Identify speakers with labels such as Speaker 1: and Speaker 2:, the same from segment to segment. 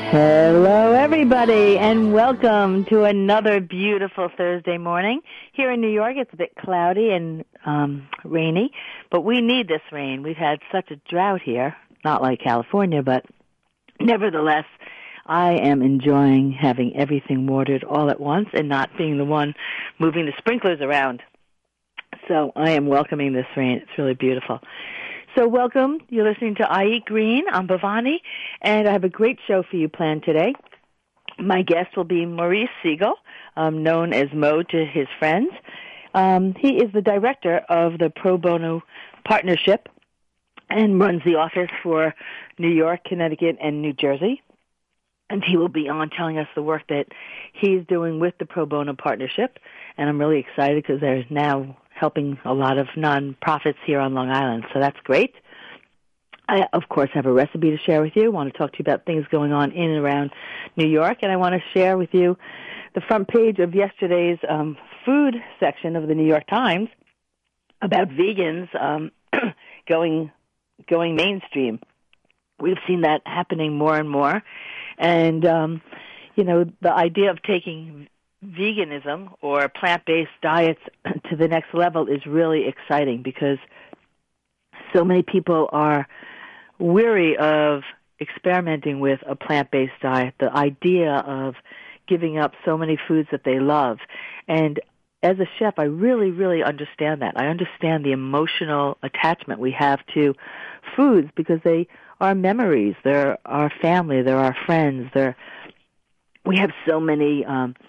Speaker 1: Hello, everybody, and welcome to another beautiful Thursday morning. Here in New York, it's a bit cloudy and rainy, but we need this rain. We've had such a drought here, not like California, but nevertheless, I am enjoying having everything watered all at once and not being the one moving the sprinklers around. So I am welcoming this rain. It's really beautiful. So welcome. You're listening to I Eat Green. I'm Bhavani, and I have a great show for you planned today. My guest will be Maurice Siegel, known as Mo to his friends. He is the director of the Pro Bono Partnership and runs the office for New York, Connecticut, and New Jersey. And he will be on telling us the work that he's doing with the Pro Bono Partnership. And I'm really excited because they're now helping a lot of nonprofits here on Long Island. So that's great. I, of course, have a recipe to share with you. I want to talk to you about things going on in and around New York. And I want to share with you the front page of yesterday's food section of the New York Times about vegans going mainstream. We've seen that happening more and more. And, the idea of taking veganism or plant-based diets to the next level is really exciting because so many people are weary of experimenting with a plant-based diet, the idea of giving up so many foods that they love. And as a chef, I really, really understand that. I understand the emotional attachment we have to foods because they are memories. They're our family. They're our friends. We have so many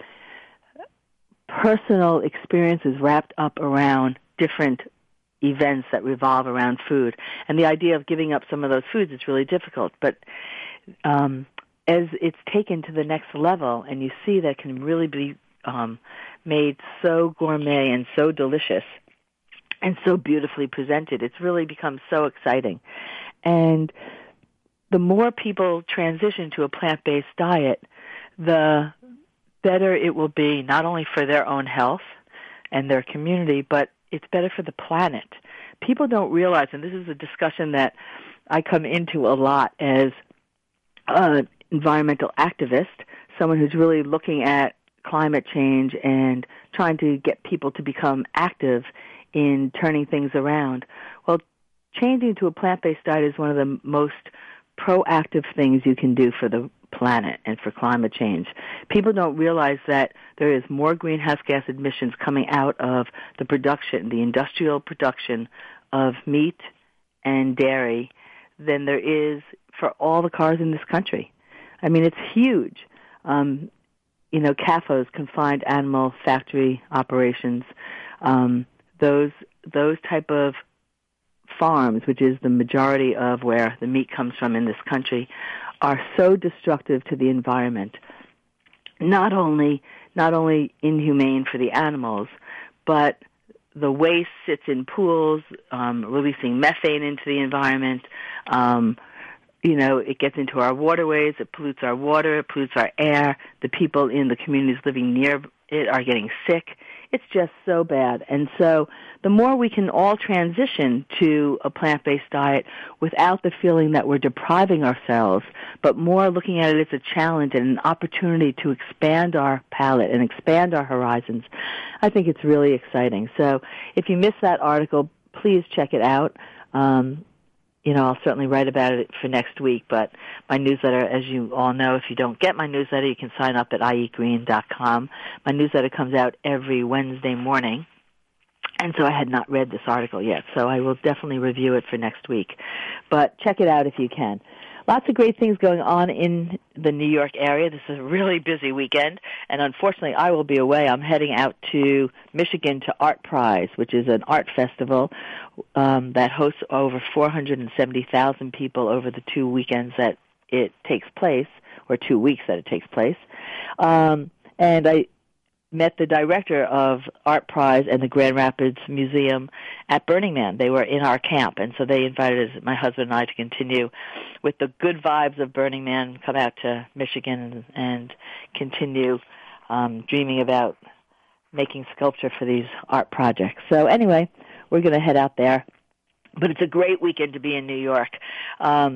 Speaker 1: personal experiences wrapped up around different events that revolve around food. And the idea of giving up some of those foods is really difficult. But as it's taken to the next level and you see that it can really be made so gourmet and so delicious and so beautifully presented, it's really become so exciting. And the more people transition to a plant-based diet, the better it will be, not only for their own health and their community, but it's better for the planet. People don't realize, and this is a discussion that I come into a lot as an environmental activist, someone who's really looking at climate change and trying to get people to become active in turning things around. Well, changing to a plant-based diet is one of the most proactive things you can do for the planet and for climate change. People don't realize that there is more greenhouse gas emissions coming out of the production, the industrial production of meat and dairy than there is for all the cars in this country. I mean, it's huge. CAFOs, confined animal factory operations, those type of farms, which is the majority of where the meat comes from in this country, are so destructive to the environment. Not only inhumane for the animals, but the waste sits in pools, releasing methane into the environment. It gets into our waterways, it pollutes our water, it pollutes our air. The people in the communities living near it are getting sick. It's just so bad. And so the more we can all transition to a plant-based diet without the feeling that we're depriving ourselves, but more looking at it as a challenge and an opportunity to expand our palate and expand our horizons, I think it's really exciting. So if you missed that article, please check it out. I'll certainly write about it for next week, but my newsletter, as you all know, if you don't get my newsletter, you can sign up at ieatgreen.com. My newsletter comes out every Wednesday morning, and so I had not read this article yet, so I will definitely review it for next week. But check it out if you can. Lots of great things going on in the New York area. This is a really busy weekend, and unfortunately I will be away. I'm heading out to Michigan to Art Prize, which is an art festival that hosts over 470,000 people over the 2 weekends that it takes place, or 2 weeks that it takes place. And I met the director of Art Prize and the Grand Rapids Museum at Burning Man. They were in our camp, and so they invited my husband and I to continue with the good vibes of Burning Man, come out to Michigan and continue dreaming about making sculpture for these art projects. So anyway, we're going to head out there. But it's a great weekend to be in New York.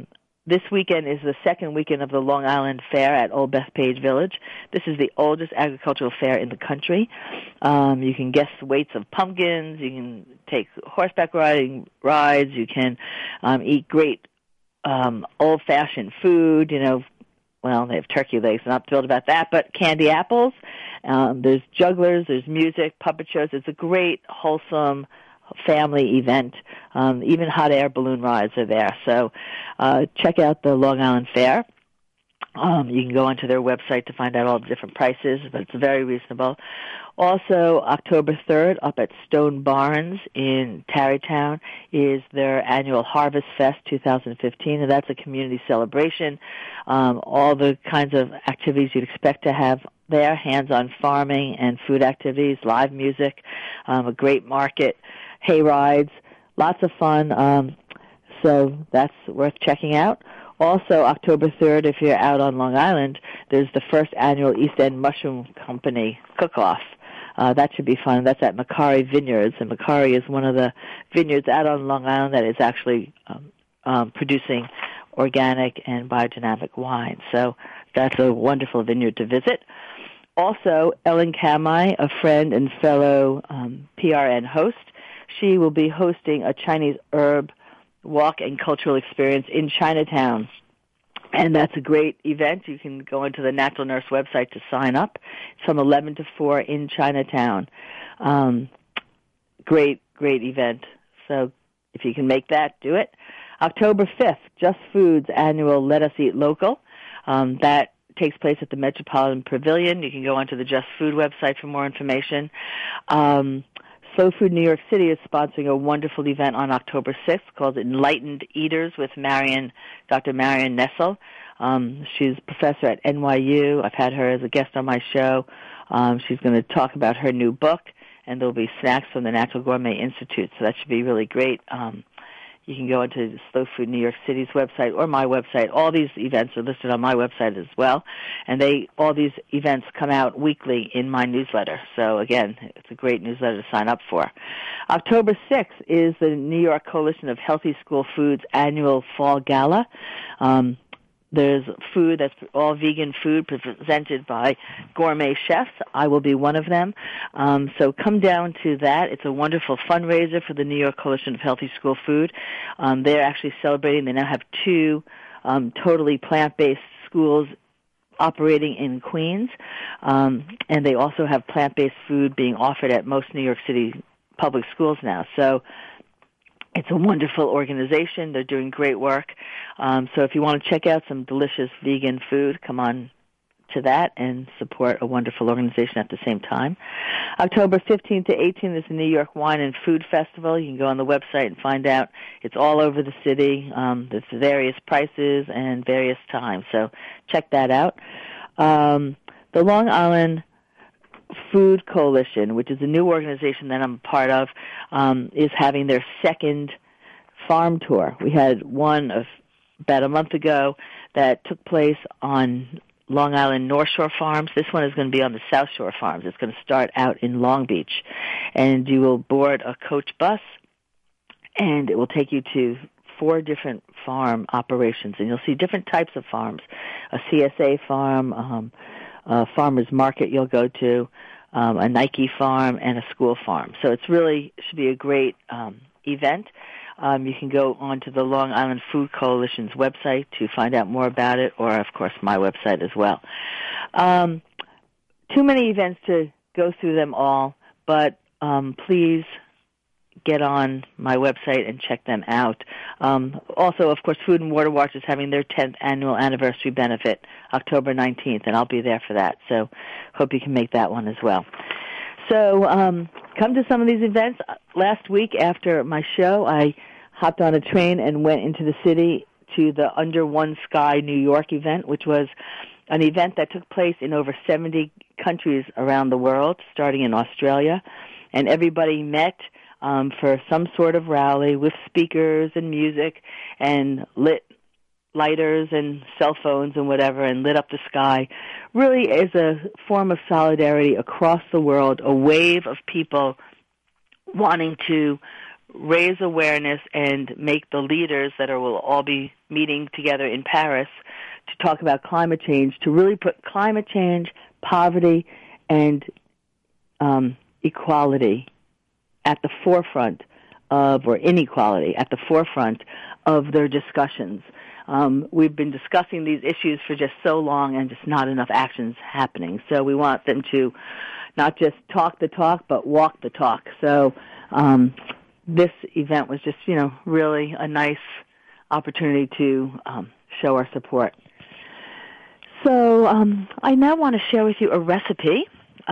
Speaker 1: this weekend is the second weekend of the Long Island Fair at Old Bethpage Village. This is the oldest agricultural fair in the country. You can guess weights of pumpkins. You can take horseback riding rides. You can eat great old-fashioned food. Well, they have turkey legs. I'm not thrilled about that, but candy apples. There's jugglers. There's music, puppet shows. It's a great, wholesome family event. Even hot air balloon rides are there. So check out the Long Island Fair. You can go onto their website to find out all the different prices, but it's very reasonable. Also, October 3rd, up at Stone Barns in Tarrytown, is their annual Harvest Fest 2015, and that's a community celebration. All the kinds of activities you'd expect to have there, hands-on farming and food activities, live music, a great market, hay rides, lots of fun. So that's worth checking out. Also, October 3rd, if you're out on Long Island, there's the first annual East End Mushroom Company cook-off. That should be fun. That's at Macquarie Vineyards, and Macquarie is one of the vineyards out on Long Island that is actually producing organic and biodynamic wine. So that's a wonderful vineyard to visit. Also, Ellen Kamai, a friend and fellow PRN host, she will be hosting a Chinese herb walk and cultural experience in Chinatown. And that's a great event. You can go into the Natural Nurse website to sign up. It's from 11 to 4 in Chinatown. Great event. So if you can make that, do it. October 5th, Just Foods annual Let Us Eat Local. That takes place at the Metropolitan Pavilion. You can go onto the Just Food website for more information. Slow Food New York City is sponsoring a wonderful event on October 6th called Enlightened Eaters with Dr. Marion Nessel. She's a professor at NYU. I've had her as a guest on my show. She's going to talk about her new book, and there'll be snacks from the Natural Gourmet Institute, so that should be really great. You can go into Slow Food New York City's website or my website. All these events are listed on my website as well, and all these events come out weekly in my newsletter. So again, it's a great newsletter to sign up for. October 6th is the New York Coalition of Healthy School Foods annual Fall Gala. There's food that's all vegan food presented by gourmet chefs. I will be one of them. So come down to that. It's a wonderful fundraiser for the New York Coalition of Healthy School Food. They're actually celebrating. They now have 2 totally plant-based schools operating in Queens. And they also have plant-based food being offered at most New York City public schools now. So it's a wonderful organization. They're doing great work. So if you want to check out some delicious vegan food, come on to that and support a wonderful organization at the same time. October 15th to 18th is the New York Wine and Food Festival. You can go on the website and find out. It's all over the city. There's various prices and various times. So check that out. The Long Island Food Coalition, which is a new organization that I'm a part of, is having their second farm tour. We had one about a month ago that took place on Long Island North Shore Farms. This one is going to be on the South Shore Farms. It's going to start out in Long Beach. And you will board a coach bus, and it will take you to 4 different farm operations. And you'll see different types of farms, a CSA farm, a farmer's market you'll go to, a Nike farm, and a school farm. So it's really should be a great event. You can go onto the Long Island Food Coalition's website to find out more about it, or, of course, my website as well. Too many events to go through them all, but please get on my website and check them out. Also, of course, Food and Water Watch is having their 10th annual anniversary benefit, October 19th, and I'll be there for that. So hope you can make that one as well. So come to some of these events. Last week after my show, I hopped on a train and went into the city to the Under One Sky New York event, which was an event that took place in over 70 countries around the world, starting in Australia. And everybody met for some sort of rally with speakers and music and lit lighters and cell phones and whatever and lit up the sky. Really is a form of solidarity across the world, a wave of people wanting to raise awareness and make the leaders that will all be meeting together in Paris to talk about climate change, to really put climate change, poverty, and equality at the forefront of, or inequality at the forefront of their discussions. We've been discussing these issues for just so long and just not enough actions happening. So we want them to not just talk the talk, but walk the talk. So this event was just, really a nice opportunity to show our support. So I now want to share with you a recipe.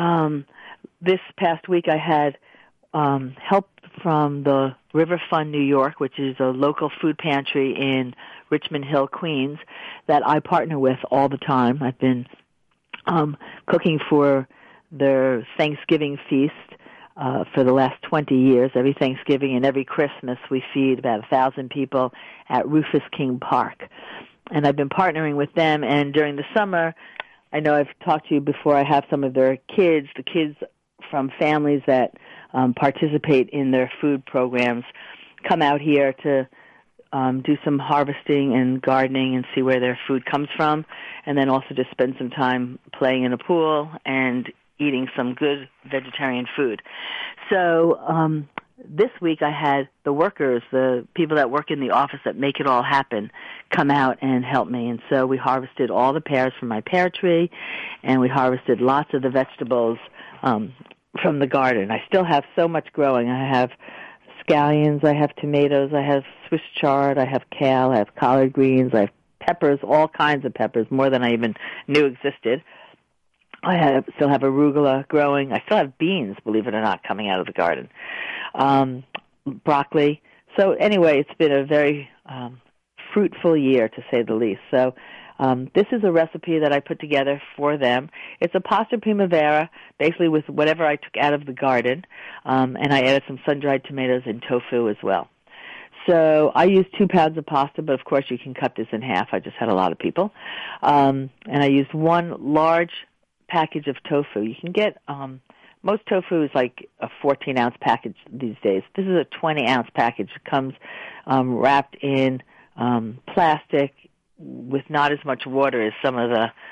Speaker 1: This past week I had help from the River Fund New York, which is a local food pantry in Richmond Hill, Queens, that I partner with all the time. I've been cooking for their Thanksgiving feast for the last 20 years. Every Thanksgiving and every Christmas we feed about 1,000 people at Rufus King Park. And I've been partnering with them, and during the summer, I know I've talked to you before, I have some of their kids, the kids from families that participate in their food programs, come out here to do some harvesting and gardening and see where their food comes from, and then also just spend some time playing in a pool and eating some good vegetarian food. So this week I had the workers, the people that work in the office that make it all happen, come out and help me. And so we harvested all the pears from my pear tree, and we harvested lots of the vegetables from the garden. I still have so much growing. I have scallions, I have tomatoes, I have Swiss chard, I have kale, I have collard greens, I have peppers, all kinds of peppers, more than I even knew existed. I still have arugula growing. I still have beans, believe it or not, coming out of the garden. Broccoli. So anyway, it's been a very fruitful year, to say the least. So this is a recipe that I put together for them. It's a pasta primavera, basically with whatever I took out of the garden, and I added some sun-dried tomatoes and tofu as well. So I used 2 pounds of pasta, but of course you can cut this in half. I just had a lot of people. And I used 1 large package of tofu. You can get, most tofu is like a 14-ounce package these days. This is a 20-ounce package. It comes wrapped in plastic with not as much water as some of the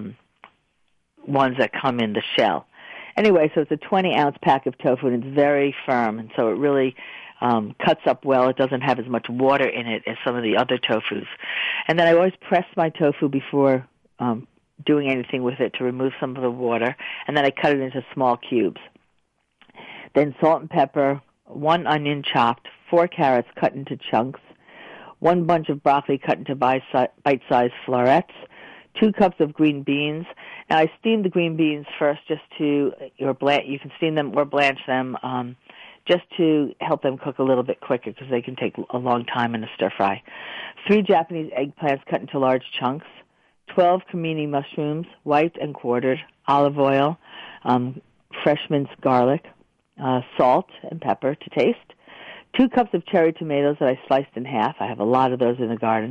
Speaker 1: ones that come in the shell. Anyway, so it's a 20-ounce pack of tofu, and it's very firm, and so it really cuts up well. It doesn't have as much water in it as some of the other tofus. And then I always press my tofu before doing anything with it to remove some of the water, and then I cut it into small cubes. Then salt and pepper, 1 onion chopped, 4 carrots cut into chunks, 1 bunch of broccoli cut into bite-sized florets, 2 cups of green beans. Now I steamed the green beans first just to, you can steam them or blanch them just to help them cook a little bit quicker because they can take a long time in a stir fry. 3 Japanese eggplants cut into large chunks, 12 cremini mushrooms, wiped and quartered, olive oil, fresh minced garlic, salt and pepper to taste, 2 cups of cherry tomatoes that I sliced in half. I have a lot of those in the garden.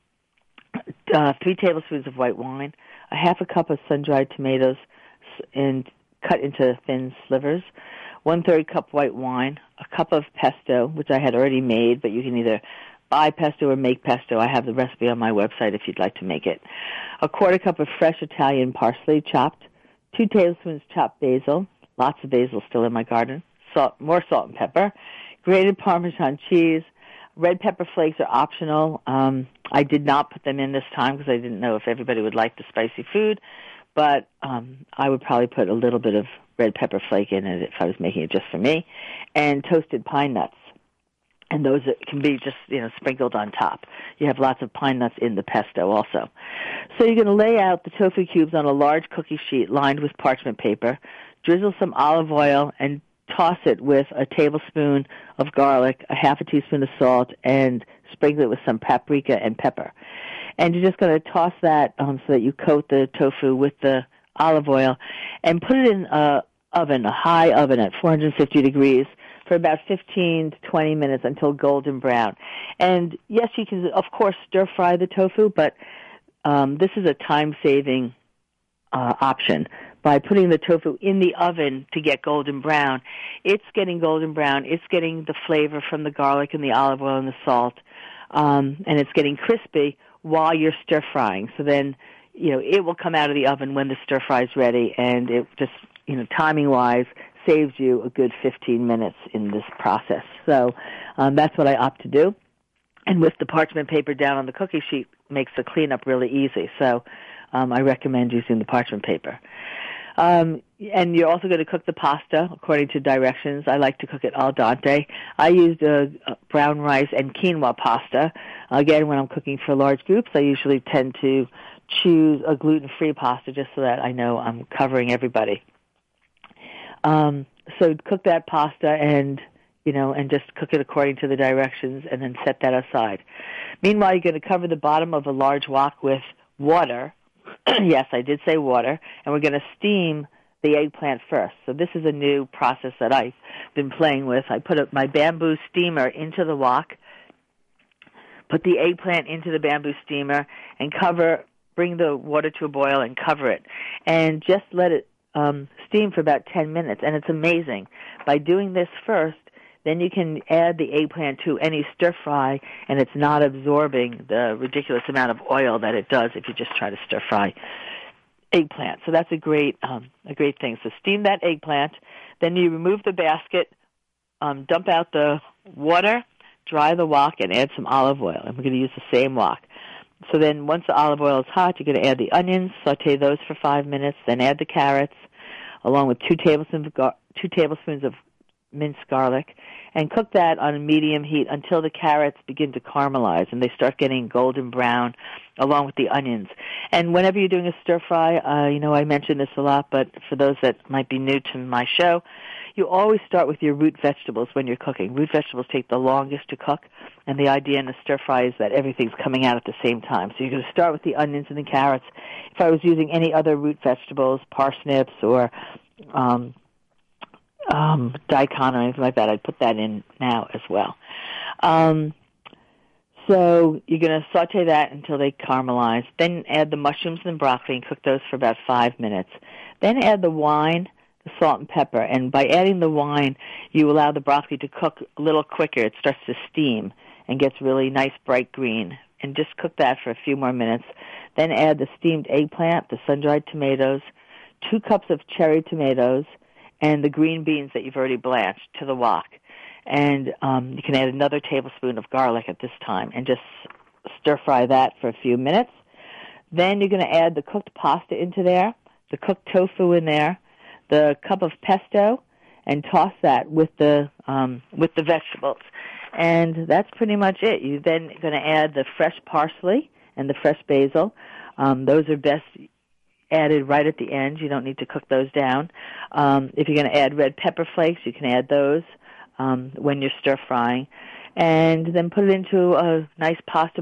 Speaker 1: 3 tablespoons of white wine, a half a cup of sun-dried tomatoes and cut into thin slivers, 1/3 cup white wine, a cup of pesto, which I had already made, but you can either buy pesto or make pesto. I have the recipe on my website if you'd like to make it. A 1/4 cup of fresh Italian parsley chopped, 2 tablespoons chopped basil, lots of basil still in my garden, more salt and pepper, grated Parmesan cheese. Red pepper flakes are optional. I did not put them in this time because I didn't know if everybody would like the spicy food, but I would probably put a little bit of red pepper flake in it if I was making it just for me, and toasted pine nuts. And those can be just, sprinkled on top. You have lots of pine nuts in the pesto also. So you're going to lay out the tofu cubes on a large cookie sheet lined with parchment paper, drizzle some olive oil, and toss it with a tablespoon of garlic, a half a teaspoon of salt, and sprinkle it with some paprika and pepper. And you're just going to toss that so that you coat the tofu with the olive oil and put it in a high oven at 450 degrees for about 15 to 20 minutes until golden brown. And yes, you can, of course, stir-fry the tofu, but this is a time-saving option. by putting the tofu in the oven to get golden brown. It's getting golden brown. It's getting the flavor from the garlic and the olive oil and the salt, and it's getting crispy while you're stir-frying. So then, it will come out of the oven when the stir-fry is ready, and it just, timing-wise, saves you a good 15 minutes in this process. So that's what I opt to do. And with the parchment paper down on the cookie sheet, makes the cleanup really easy. So I recommend using the parchment paper. And you're also going to cook the pasta according to directions. I like to cook it al dente. I used a brown rice and quinoa pasta. Again, when I'm cooking for large groups, I usually tend to choose a gluten-free pasta just so that I know I'm covering everybody. So cook that pasta and just cook it according to the directions and then set that aside. Meanwhile, you're going to cover the bottom of a large wok with water. Yes, I did say water. And we're going to steam the eggplant first. So this is a new process that I've been playing with. I put my bamboo steamer into the wok, put the eggplant into the bamboo steamer, and bring the water to a boil and cover it. And just let it steam for about 10 minutes. And it's amazing. By doing this first, then you can add the eggplant to any stir-fry, and it's not absorbing the ridiculous amount of oil that it does if you just try to stir-fry eggplant. So that's a great thing. So steam that eggplant. Then you remove the basket, dump out the water, dry the wok, and add some olive oil. And we're going to use the same wok. So then once the olive oil is hot, you're going to add the onions, saute those for 5 minutes, then add the carrots, along with 2 tablespoons of minced garlic, and cook that on a medium heat until the carrots begin to caramelize and they start getting golden brown along with the onions. And whenever you're doing a stir fry, I mention this a lot, but for those that might be new to my show, you always start with your root vegetables when you're cooking. Root vegetables take the longest to cook, and the idea in a stir fry is that everything's coming out at the same time. So you're going to start with the onions and the carrots. If I was using any other root vegetables, parsnips or daikon or anything like that, I'd put that in now as well. So you're going to saute that until they caramelize. Then add the mushrooms and broccoli and cook those for about 5 minutes. Then add the wine, the salt and pepper. And by adding the wine, you allow the broccoli to cook a little quicker. It starts to steam and gets really nice bright green. And just cook that for a few more minutes. Then add the steamed eggplant, the sun-dried tomatoes, 2 cups of cherry tomatoes, and the green beans that you've already blanched to the wok. And you can add another tablespoon of garlic at this time and just stir-fry that for a few minutes. Then you're going to add the cooked pasta into there, the cooked tofu in there, the cup of pesto, and toss that with the vegetables. And that's pretty much it. You're then going to add the fresh parsley and the fresh basil. Those are best added right at the end. You don't need to cook those down. If you're going to add red pepper flakes, you can add those when you're stir-frying. And then put it into a nice pasta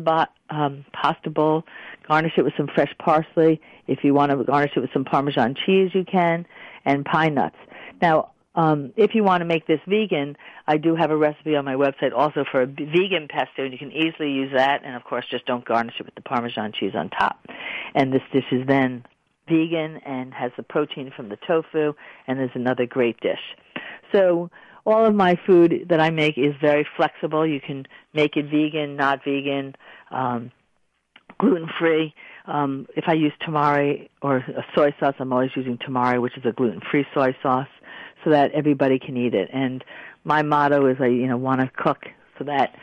Speaker 1: bowl. Garnish it with some fresh parsley. If you want to garnish it with some Parmesan cheese, you can, and pine nuts. Now, if you want to make this vegan, I do have a recipe on my website also for a vegan pesto, and you can easily use that. And, of course, just don't garnish it with the Parmesan cheese on top. And this dish is then vegan and has the protein from the tofu, and is another great dish. So all of my food that I make is very flexible. You can make it vegan, not vegan, gluten-free. If I use tamari or a soy sauce, I'm always using tamari, which is a gluten-free soy sauce, so that everybody can eat it. And my motto is I want to cook so that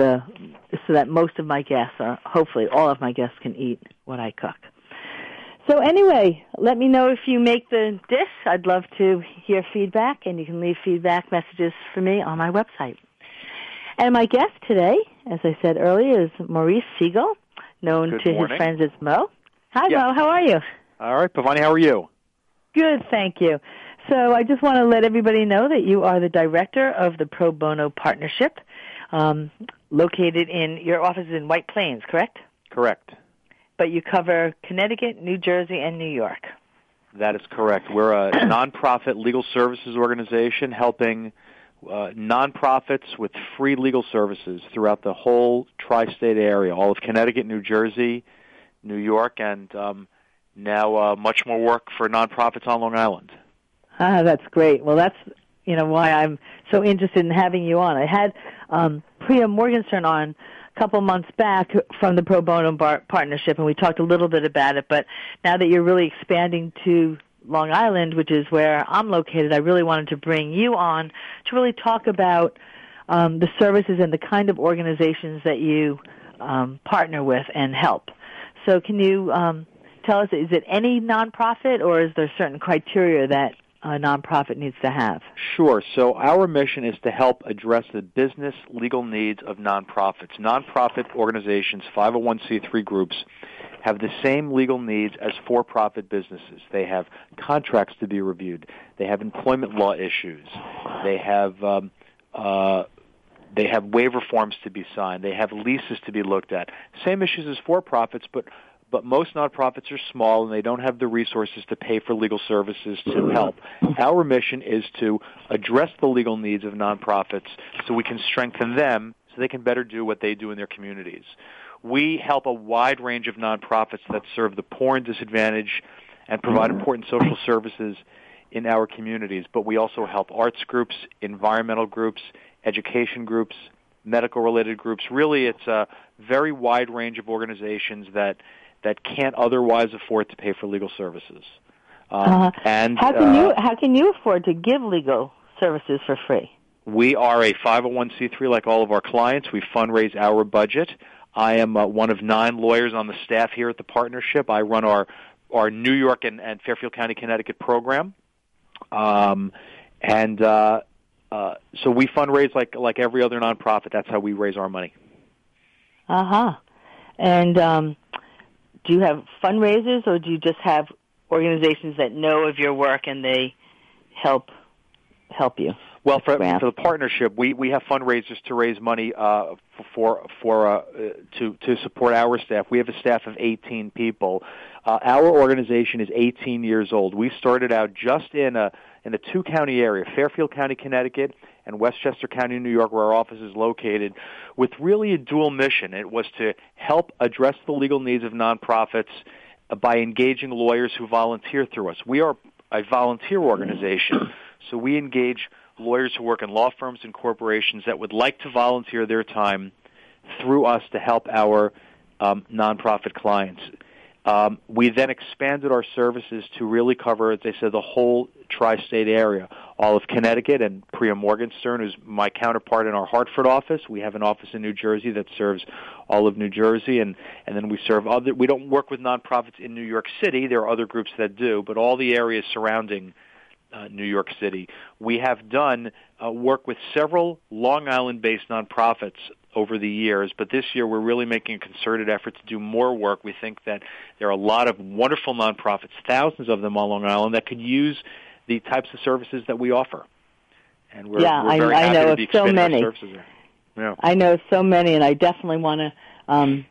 Speaker 1: most of my guests, or hopefully all of my guests, can eat what I cook. So anyway, let me know if you make the dish. I'd love to hear feedback, and you can leave feedback messages for me on my website. And my guest today, as I said earlier, is Maurice Siegel, known
Speaker 2: Good
Speaker 1: to
Speaker 2: morning.
Speaker 1: his friends as Mo. Hi,
Speaker 2: Yes.
Speaker 1: Mo. How are you?
Speaker 2: All right, Pavani, how are you?
Speaker 1: Good, thank you. So I just want to let everybody know that you are the director of the Pro Bono Partnership, located in your office in White Plains, correct?
Speaker 2: Correct.
Speaker 1: But you cover Connecticut, New Jersey, and New York.
Speaker 2: That is correct. We're a nonprofit legal services organization helping nonprofits with free legal services throughout the whole tri-state area, all of Connecticut, New Jersey, New York, and now much more work for nonprofits on Long Island.
Speaker 1: That's great. Well, that's why I'm so interested in having you on. I had Priya Morgenstern on a couple months back from the Pro Bono Partnership, and we talked a little bit about it. But now that you're really expanding to Long Island, which is where I'm located, I really wanted to bring you on to really talk about the services and the kind of organizations that you partner with and help. So can you tell us, is it any nonprofit, or is there certain criteria that a nonprofit needs to have?
Speaker 2: Sure. So our mission is to help address the business legal needs of nonprofits. Nonprofit organizations, 501c3 groups, have the same legal needs as for-profit businesses. They have contracts to be reviewed. They have employment law issues. They have waiver forms to be signed. They have leases to be looked at. Same issues as for-profits, but most nonprofits are small and they don't have the resources to pay for legal services to help. Our mission is to address the legal needs of nonprofits so we can strengthen them so they can better do what they do in their communities. We help a wide range of nonprofits that serve the poor and disadvantaged and provide important social services in our communities, but we also help arts groups, environmental groups, education groups, medical-related groups. Really, it's a very wide range of organizations that can't otherwise afford to pay for legal services.
Speaker 1: And how can you afford to give legal services for free?
Speaker 2: We are a 501c3 like all of our clients. We fundraise our budget. I am one of 9 lawyers on the staff here at the partnership. I run our New York and Fairfield County, Connecticut program. So we fundraise like every other nonprofit. That's how we raise our money.
Speaker 1: And do you have fundraisers, or do you just have organizations that know of your work and they help you?
Speaker 2: Well, for the partnership, we have fundraisers to raise money to support our staff. We have a staff of 18 people. Our organization is 18 years old. We started out just in a 2-county area, Fairfield County, Connecticut, and Westchester County, New York, where our office is located, with really a dual mission. It was to help address the legal needs of nonprofits by engaging lawyers who volunteer through us. We are a volunteer organization, so we engage lawyers who work in law firms and corporations that would like to volunteer their time through us to help our nonprofit clients. We then expanded our services to really cover, as I said, the whole tri-state area, all of Connecticut, and Priya Morgenstern, who's my counterpart in our Hartford office. We have an office in New Jersey that serves all of New Jersey, and then we serve other. We don't work with nonprofits in New York City. There are other groups that do, but all the areas surrounding New York City. We have done work with several Long Island-based nonprofits over the years, but this year we're really making a concerted effort to do more work. We think that there are a lot of wonderful nonprofits, thousands of them on Long Island, that could use the types of services that we offer. And we're very happy to be expanding our services there. Yeah.
Speaker 1: I know so many, and I definitely want to,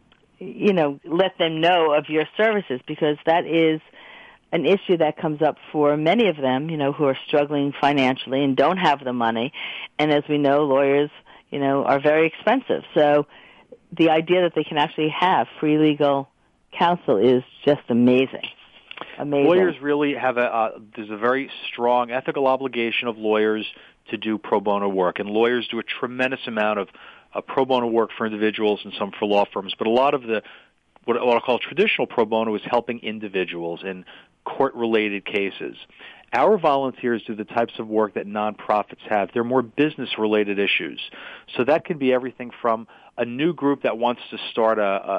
Speaker 1: let them know of your services, because that is an issue that comes up for many of them, who are struggling financially and don't have the money. And as we know, lawyers, are very expensive. So the idea that they can actually have free legal counsel is just amazing. Amazing.
Speaker 2: Lawyers really have there's a very strong ethical obligation of lawyers to do pro bono work, and lawyers do a tremendous amount of pro bono work for individuals and some for law firms. But a lot of what I call traditional pro bono is helping individuals in court-related cases. Our volunteers do the types of work that nonprofits have. They're more business-related issues. So that can be everything from a new group that wants to start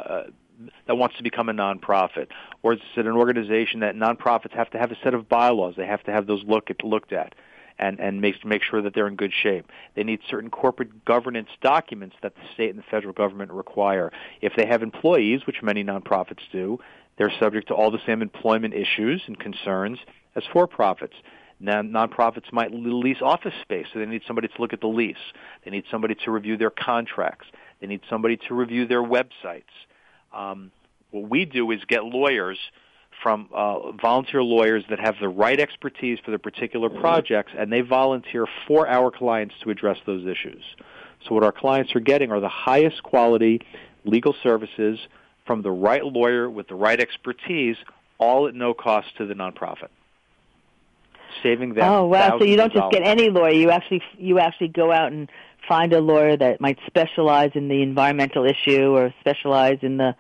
Speaker 2: that wants to become a nonprofit, or it's an organization that nonprofits have to have a set of bylaws. They have to have those looked at and make sure that they're in good shape. They need certain corporate governance documents that the state and the federal government require. If they have employees, which many nonprofits do, they're subject to all the same employment issues and concerns as for-profits. Now, nonprofits might lease office space, so they need somebody to look at the lease. They need somebody to review their contracts. They need somebody to review their websites. What we do is get lawyers from volunteer lawyers that have the right expertise for the particular projects, and they volunteer for our clients to address those issues. So what our clients are getting are the highest quality legal services from the right lawyer with the right expertise all at no cost to the nonprofit, saving them.
Speaker 1: Oh wow! So you don't just
Speaker 2: $thousands.
Speaker 1: get any lawyer. You actually go out and find a lawyer that might specialize in the environmental issue or specialize in the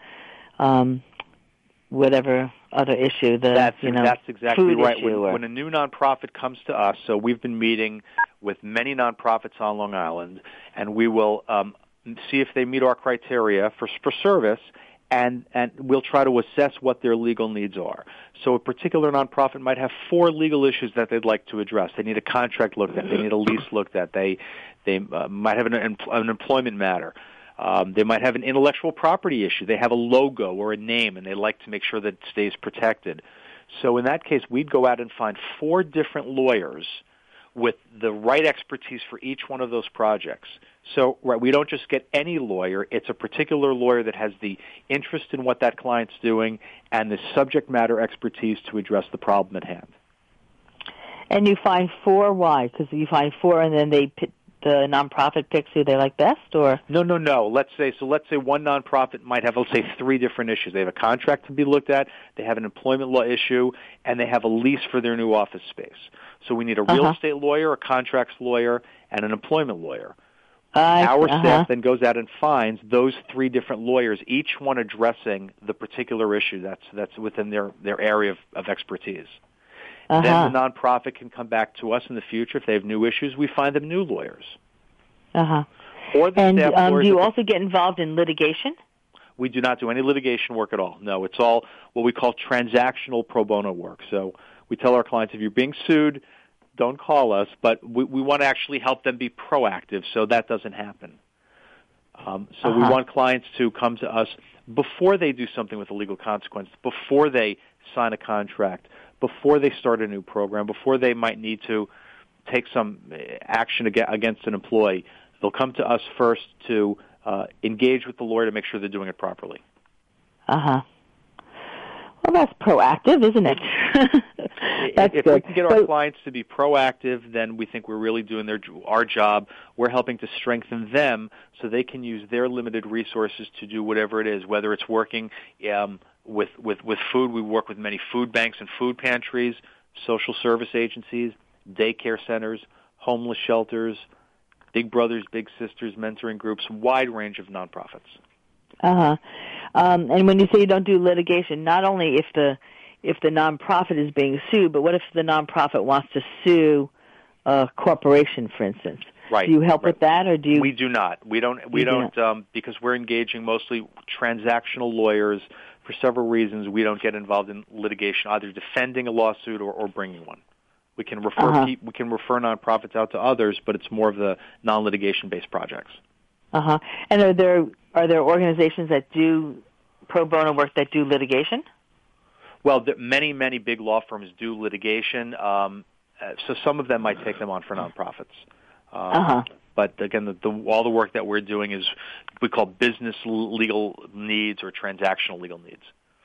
Speaker 1: whatever other issue.
Speaker 2: That's exactly
Speaker 1: food
Speaker 2: right.
Speaker 1: Issue
Speaker 2: When a new nonprofit comes to us, so we've been meeting with many nonprofits on Long Island, and we will see if they meet our criteria for service. And we'll try to assess what their legal needs are. So a particular nonprofit might have 4 legal issues that they'd like to address. They need a contract looked at. They need a lease looked at. They might have an employment matter. They might have an intellectual property issue. They have a logo or a name, and they like to make sure that it stays protected. So in that case, we'd go out and find 4 different lawyers with the right expertise for each one of those projects. So we don't just get any lawyer. It's a particular lawyer that has the interest in what that client's doing and the subject matter expertise to address the problem at hand.
Speaker 1: And you find 4, why? Because you find 4 and then the nonprofit picks who they like best, or?
Speaker 2: No. Let's say one nonprofit might have, let's say, 3 different issues. They have a contract to be looked at, they have an employment law issue, and they have a lease for their new office space. So we need a real estate lawyer, a contracts lawyer, and an employment lawyer. Our staff then goes out and finds those 3 different lawyers, each one addressing the particular issue that's within their area of expertise. Then the nonprofit can come back to us in the future. If they have new issues, we find them new lawyers. Or the
Speaker 1: and
Speaker 2: staff lawyers.
Speaker 1: Do you also get involved in litigation?
Speaker 2: We do not do any litigation work at all. No, it's all what we call transactional pro bono work. So we tell our clients, if you're being sued, don't call us, but we want to actually help them be proactive so that doesn't happen. We want clients to come to us before they do something with a legal consequence, before they sign a contract, before they start a new program, before they might need to take some action against an employee. They'll come to us first to engage with the lawyer to make sure they're doing it properly.
Speaker 1: Well, that's proactive, isn't it?
Speaker 2: If we can get our clients to be proactive, then we think we're really doing our job. We're helping to strengthen them so they can use their limited resources to do whatever it is, whether it's working with food. We work with many food banks and food pantries, social service agencies, daycare centers, homeless shelters, Big Brothers, Big Sisters, mentoring groups, wide range of nonprofits.
Speaker 1: And when you say you don't do litigation, not only if the nonprofit is being sued, but what if the nonprofit wants to sue a corporation, for instance?
Speaker 2: Right.
Speaker 1: Do you help with that, or do you?
Speaker 2: We do not. We don't because we're engaging mostly transactional lawyers for several reasons. We don't get involved in litigation, either defending a lawsuit or bringing one. We can refer we can refer nonprofits out to others, but it's more of the non-litigation based projects.
Speaker 1: And are there organizations that do pro bono work that do litigation?
Speaker 2: Well, many big law firms do litigation. So some of them might take them on for nonprofits. But again, all the work that we're doing is we call business legal needs or transactional legal needs.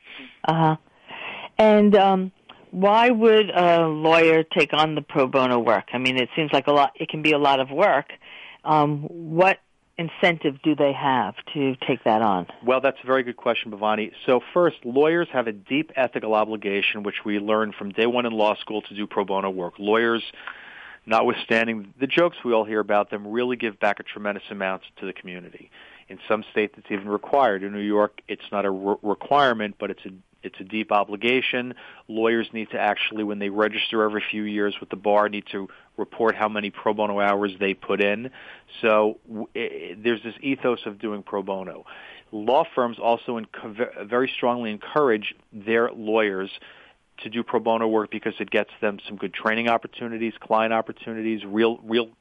Speaker 1: And why would a lawyer take on the pro bono work? I mean, it seems like it can be a lot of work. What incentive do they have to take that on? Well,
Speaker 2: that's a very good question, Bhavani. So first, lawyers have a deep ethical obligation, which we learned from day one in law school, to do pro bono work. Lawyers, notwithstanding the jokes we all hear about them, really give back a tremendous amount to the community. In some states, it's even required. In New York, it's not a requirement, but it's a deep obligation. Lawyers need to actually, when they register every few years with the bar, need to report how many pro bono hours they put in. So there's this ethos of doing pro bono. Law firms also very strongly encourage their lawyers to do pro bono work because it gets them some good training opportunities, client opportunities, real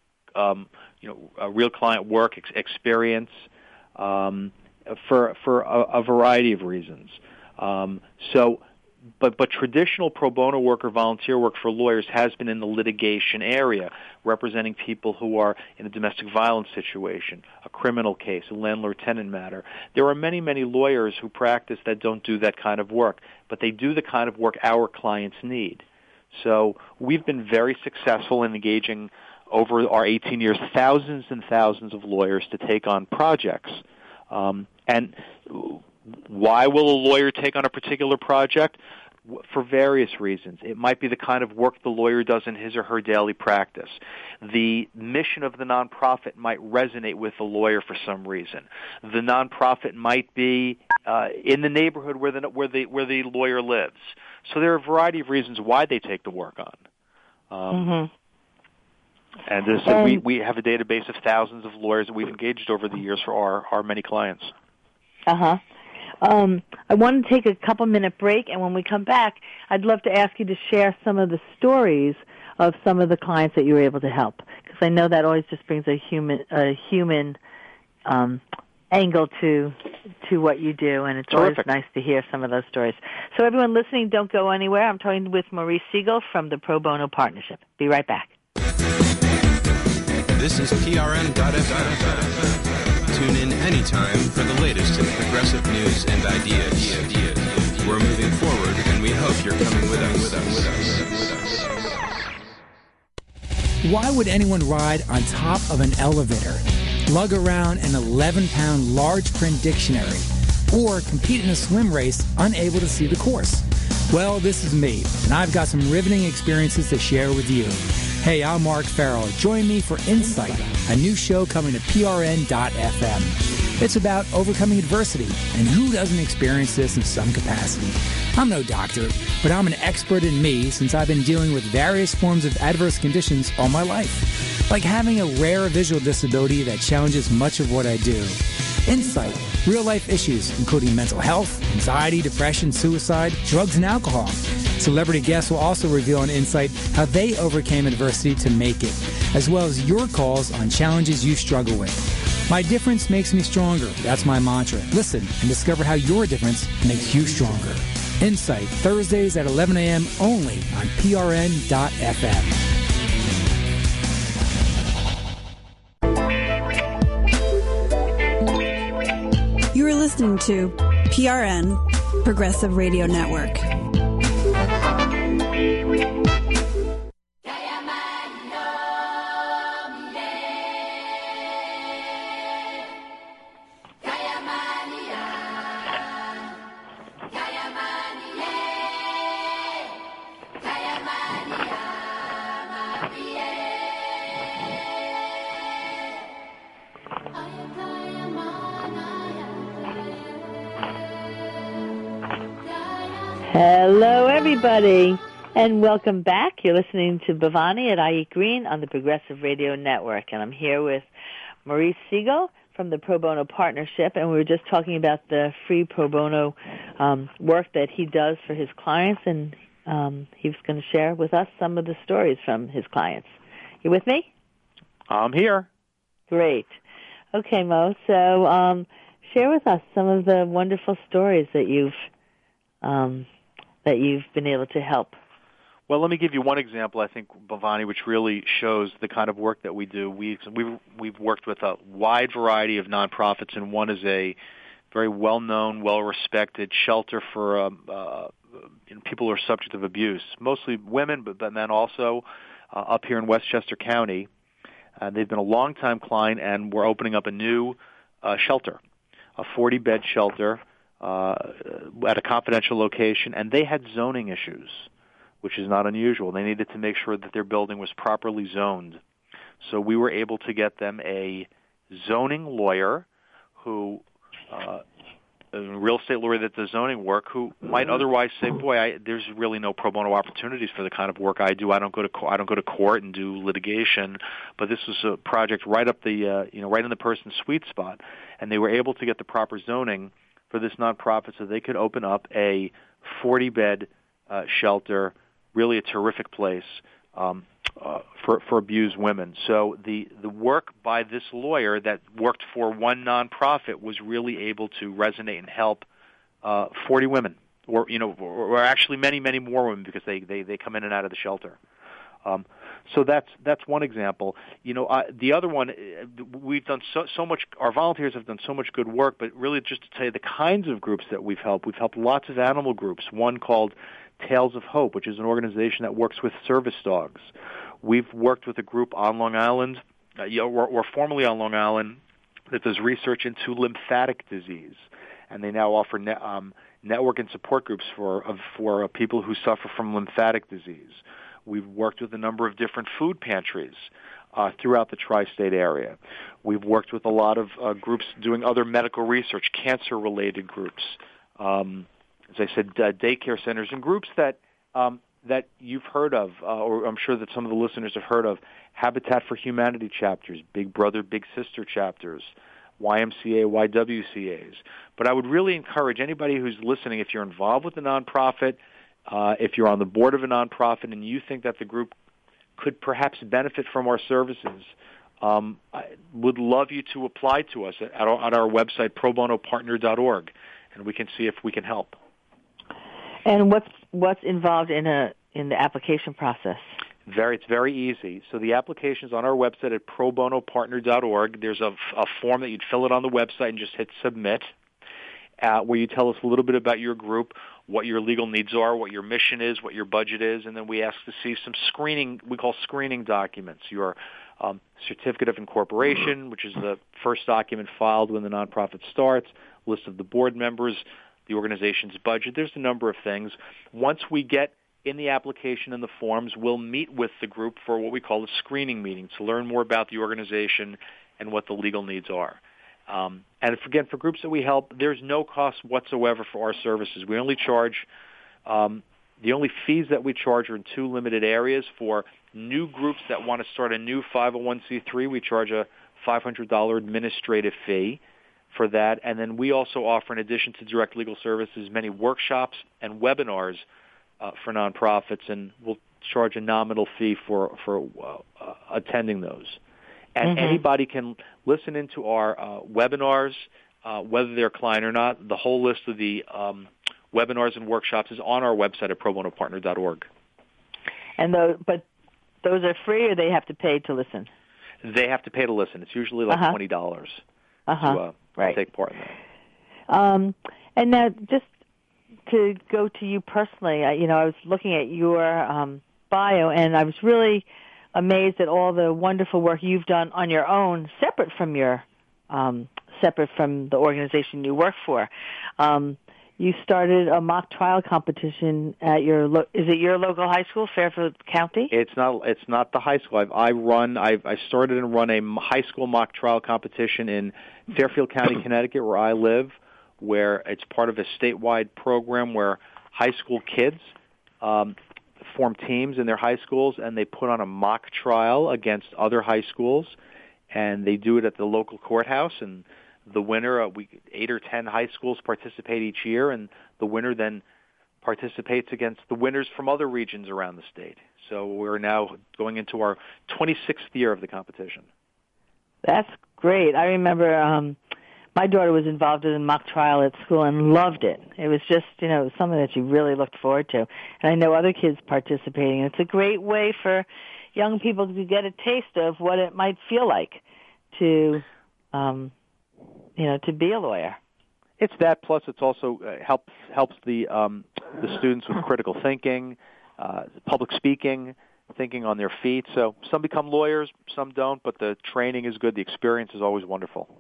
Speaker 2: client work experience for a variety of reasons. But traditional pro bono work or volunteer work for lawyers has been in the litigation area, representing people who are in a domestic violence situation, a criminal case, a landlord-tenant matter. There are many lawyers who practice that don't do that kind of work, but they do the kind of work our clients need. So we've been very successful in engaging over our 18 years thousands and thousands of lawyers to take on projects. And why will a lawyer take on a particular project? for various reasons. It might be the kind of work the lawyer does in his or her daily practice. The mission of the nonprofit might resonate with the lawyer for some reason. The nonprofit might be in the neighborhood where the lawyer lives. So there are a variety of reasons why they take the work on. And as I said, we have a database of thousands of lawyers that we've engaged over the years for our many clients.
Speaker 1: I want to take a couple-minute break, and when we come back, I'd love to ask you to share some of the stories of some of the clients that you were able to help, because I know that always just brings a human angle to what you do, and it's
Speaker 2: Terrific.
Speaker 1: always nice to hear some of those stories. So everyone listening, don't go anywhere. I'm talking with Maurice Siegel from the Pro Bono Partnership. Be right back.
Speaker 3: This is PRN.FM. Tune in anytime for the latest in progressive news and ideas. We're moving forward, and we hope you're coming with us.
Speaker 4: Why would anyone ride on top of an elevator, lug around an 11-pound large print dictionary, or compete in a swim race unable to see the course? Well, this is me, and I've got some riveting experiences to share with you. Hey, I'm Mark Farrell. Join me for Insight, a new show coming to PRN.FM. It's about overcoming adversity, and who doesn't experience this in some capacity? I'm no doctor, but I'm an expert in me since I've been dealing with various forms of adverse conditions all my life, like having a rare visual disability that challenges much of what I do. Insight, real-life issues, including mental health, anxiety, depression, suicide, drugs, and alcohol. Celebrity guests will also reveal on Insight how they overcame adversity to make it, as well as your calls on challenges you struggle with. My difference makes me stronger. That's my mantra. Listen and discover how your difference makes you stronger. Insight, Thursdays at 11 a.m. only on PRN.FM.
Speaker 5: You are listening to PRN, Progressive Radio Network.
Speaker 1: Hello, everybody, and welcome back. You're listening to Bhavani at I Eat Green on the Progressive Radio Network, and I'm here with Maurice Siegel from the Pro Bono Partnership, and we were just talking about the free pro bono work that he does for his clients, and he was going to share with us some of the stories from his clients. You with me?
Speaker 2: I'm here.
Speaker 1: Great. Okay, Mo, so share with us some of the wonderful stories that you've been able to help.
Speaker 2: Well, let me give you one example, I think, Bhavani, which really shows the kind of work that we do. We've worked with a wide variety of nonprofits, and one is a very well-known, well-respected shelter for people who are subject of abuse, mostly women, but then also up here in Westchester County. They've been a long-time client, and we're opening up a new shelter, a 40-bed shelter, at a confidential location, and they had zoning issues, which is not unusual. They needed to make sure that their building was properly zoned. So we were able to get them a zoning lawyer who, a real estate lawyer that does zoning work, who might otherwise say, boy, there's really no pro bono opportunities for the kind of work I do. I don't go to court and do litigation, but this was a project right up the, right in the person's sweet spot. And they were able to get the proper zoning for this nonprofit so they could open up a 40-bed shelter, really a terrific place for abused women. So the work by this lawyer that worked for one nonprofit was really able to resonate and help 40 women, or actually many, many more women, because they come in and out of the shelter. So that's one example. The other one, we've done so much. Our volunteers have done so much good work, but really, just to tell you the kinds of groups that we've helped lots of animal groups. One called Tales of Hope, which is an organization that works with service dogs. We've worked with a group on Long Island, or formerly on Long Island, that does research into lymphatic disease, and they now offer network and support groups for people who suffer from lymphatic disease. We've worked with a number of different food pantries throughout the tri-state area. We've worked with a lot of groups doing other medical research, cancer-related groups. As I said, daycare centers and groups that you've heard of, or I'm sure that some of the listeners have heard of, Habitat for Humanity chapters, Big Brother, Big Sister chapters, YMCA, YWCAs. But I would really encourage anybody who's listening, if you're involved with a nonprofit, if you're on the board of a nonprofit and you think that the group could perhaps benefit from our services, I would love you to apply to us at our website, probonopartner.org, and we can see if we can help.
Speaker 1: And what's involved in the application process?
Speaker 2: It's very easy. So the application is on our website at probonopartner.org. There's a form that you'd fill it on the website and just hit submit, where you tell us a little bit about your group, what your legal needs are, what your mission is, what your budget is, and then we ask to see some screening, we call screening documents. Your certificate of incorporation, which is the first document filed when the nonprofit starts, list of the board members, the organization's budget. There's a number of things. Once we get in the application and the forms, we'll meet with the group for what we call a screening meeting to learn more about the organization and what the legal needs are. And again, for groups that we help, there's no cost whatsoever for our services. We only charge, the only fees that we charge are in two limited areas. For new groups that want to start a new 501c3, we charge a $500 administrative fee for that. And then we also offer, in addition to direct legal services, many workshops and webinars for nonprofits, and we'll charge a nominal fee for attending those. And anybody can listen into our webinars, whether they're a client or not. The whole list of the webinars and workshops is on our website at probonopartner.org.
Speaker 1: And but those are free, or they have to pay to listen?
Speaker 2: They have to pay to listen. It's usually like $20 to take part in that.
Speaker 1: And now, just to go to you personally, I was looking at your bio, and I was really amazed at all the wonderful work you've done on your own, separate from the organization you work for. You started a mock trial competition at is it your local high school, Fairfield County?
Speaker 2: It's not the high school. I started and run a high school mock trial competition in Fairfield County, Connecticut, where I live, where it's part of a statewide program where high school kids form teams in their high schools, and they put on a mock trial against other high schools, and they do it at the local courthouse, and the winner, 8 or 10 high schools participate each year, and the winner then participates against the winners from other regions around the state. So we're now going into our 26th year of the competition. That's
Speaker 1: great. I remember my daughter was involved in a mock trial at school and loved it. It was just, something that she really looked forward to. And I know other kids participating. It's a great way for young people to get a taste of what it might feel like to, to be a lawyer.
Speaker 2: It's that, plus it's also helps the students with critical thinking, public speaking, thinking on their feet. So some become lawyers, some don't, but the training is good. The experience is always wonderful.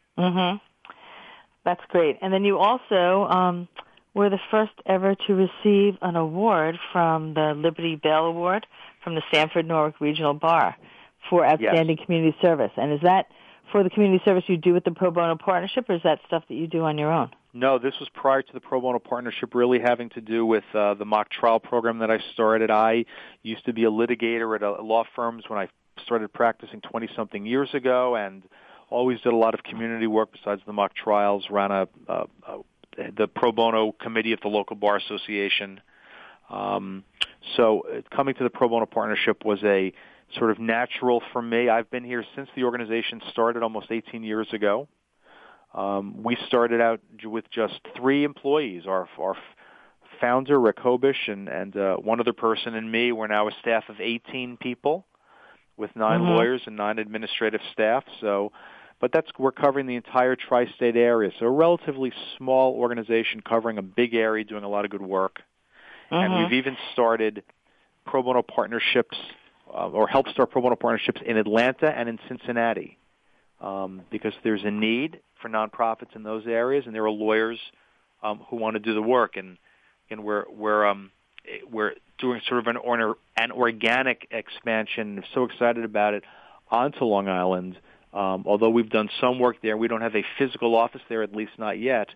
Speaker 1: That's great. And then you also were the first ever to receive an award from the Liberty Bell Award from the Stamford Norwalk Regional Bar for outstanding community service. And is that for the community service you do with the Pro Bono Partnership, or is that stuff that you do on your own?
Speaker 2: No, this was prior to the Pro Bono Partnership, really having to do with the mock trial program that I started. I used to be a litigator at law firms when I started practicing 20-something years ago, and always did a lot of community work besides the mock trials, ran the Pro Bono committee at the local bar association. So coming to the Pro Bono Partnership was a sort of natural for me. I've been here since the organization started almost 18 years ago. We started out with just 3 employees. Our founder, Rick Hobish, and one other person and me. We're now a staff of 18 people with 9 lawyers and 9 administrative staff. But we're covering the entire tri-state area. So a relatively small organization covering a big area, doing a lot of good work. And we've even started Pro Bono Partnerships, or helped start Pro Bono Partnerships in Atlanta and in Cincinnati, because there's a need for nonprofits in those areas, and there are lawyers who want to do the work, and we're doing sort of an organic expansion. I'm so excited about it onto Long Island. Although we've done some work there, we don't have a physical office there, at least not yet.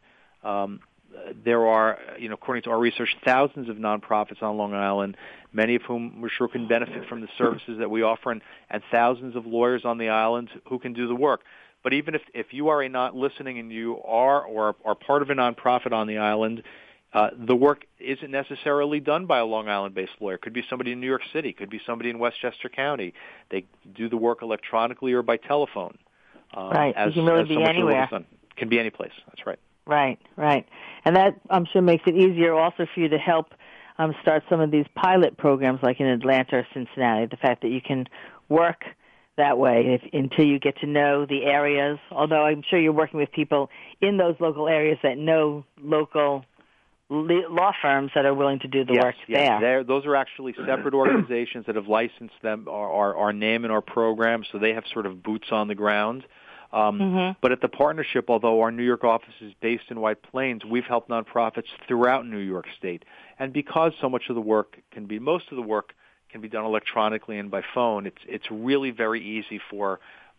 Speaker 2: There are, according to our research, thousands of nonprofits on Long Island, many of whom we're sure can benefit from the services that we offer, and thousands of lawyers on the island who can do the work. But even if you are not listening and you are part of a nonprofit on the island, the work isn't necessarily done by a Long Island-based lawyer. It could be somebody in New York City. It could be somebody in Westchester County. They do the work electronically or by telephone.
Speaker 1: Right. You can really be anywhere.
Speaker 2: It can be any place. That's right.
Speaker 1: Right. And that, I'm sure, makes it easier also for you to help start some of these pilot programs like in Atlanta or Cincinnati, the fact that you can work that way until you get to know the areas, although I'm sure you're working with people in those local areas that know local law firms that are willing to do the work there.
Speaker 2: Those are actually separate organizations that have licensed them, our name in our program, so they have sort of boots on the ground. But at the partnership, although our New York office is based in White Plains, we've helped nonprofits throughout New York State. And because most of the work can be done electronically and by phone, it's really very easy for